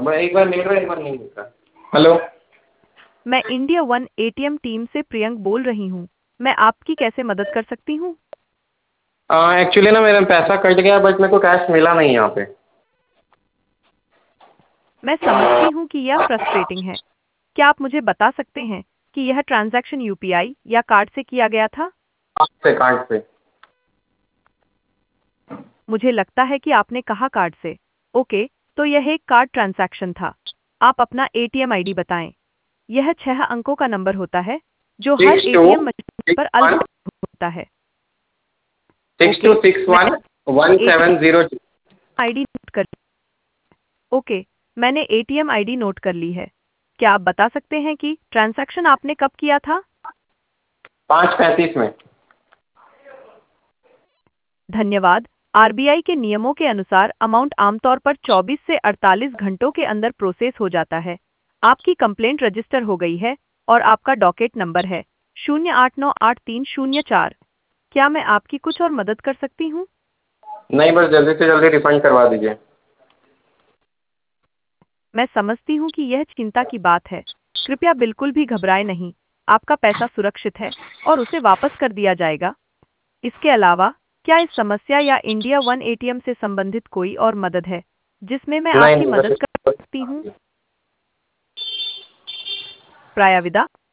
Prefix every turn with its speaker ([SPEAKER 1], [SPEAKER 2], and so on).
[SPEAKER 1] एक बार मिल रहा है, एक बार नहीं मिल रहा। हेलो।
[SPEAKER 2] मैं इंडिया वन एटीएम टीम से प्रियंक बोल रही हूँ। मैं आपकी कैसे मदद कर सकती हूँ?
[SPEAKER 1] एक्चुअली ना मेरा पैसा कट गया, बट मेरे को कैश मिला नहीं यहाँ पे।
[SPEAKER 2] मैं समझती हूँ कि यह फ्रस्ट्रेटिंग है। क्या आप मुझे बता सकते हैं कि यह ट्रांजैक्शन यूपीआई या कार्ड से किया गया था?
[SPEAKER 1] कार्ड से।
[SPEAKER 2] मुझे लगता है कि आपने कहा कार्ड से। ओके, तो यह एक कार्ड ट्रांजैक्शन था। आप अपना एटीएम आईडी बताएं। यह 6 अंकों का नंबर होता है जो हर
[SPEAKER 1] 6 2
[SPEAKER 2] एटीएम मशीन
[SPEAKER 1] 6
[SPEAKER 2] पर अलग
[SPEAKER 1] 1
[SPEAKER 2] होता है।
[SPEAKER 1] 6 2
[SPEAKER 2] ओके,
[SPEAKER 1] 6
[SPEAKER 2] मैं
[SPEAKER 1] 1 1
[SPEAKER 2] एटीएम
[SPEAKER 1] 7 0 2।
[SPEAKER 2] आईडी नोट कर ओके, मैंने एटीएम आईडी नोट कर ली है। क्या आप बता सकते हैं कि ट्रांजैक्शन आपने कब किया था?
[SPEAKER 1] 5:35 में।
[SPEAKER 2] धन्यवाद। आरबीआई के नियमों के अनुसार अमाउंट आमतौर पर 24 से 48 घंटों के अंदर प्रोसेस हो जाता है। आपकी कंप्लेंट रजिस्टर हो गई है और आपका डॉकेट नंबर है 08983004। क्या मैं आपकी कुछ और मदद कर सकती हूँ?
[SPEAKER 1] नहीं, बस जल्दी से जल्दी रिफंड करवा दीजिए।
[SPEAKER 2] मैं समझती हूँ कि यह चिंता की बात है। कृपया बिल्कुल भी घबराएं नहीं। आपका पैसा सुरक्षित है और उसे वापस कर दिया जाएगा। इसके अलावा, क्या इस समस्या या इंडिया वन एटीएम से संबंधित कोई और मदद है जिसमें मैं
[SPEAKER 1] नहीं
[SPEAKER 2] आपकी
[SPEAKER 1] नहीं,
[SPEAKER 2] मदद कर सकती हूँ? प्रायविदा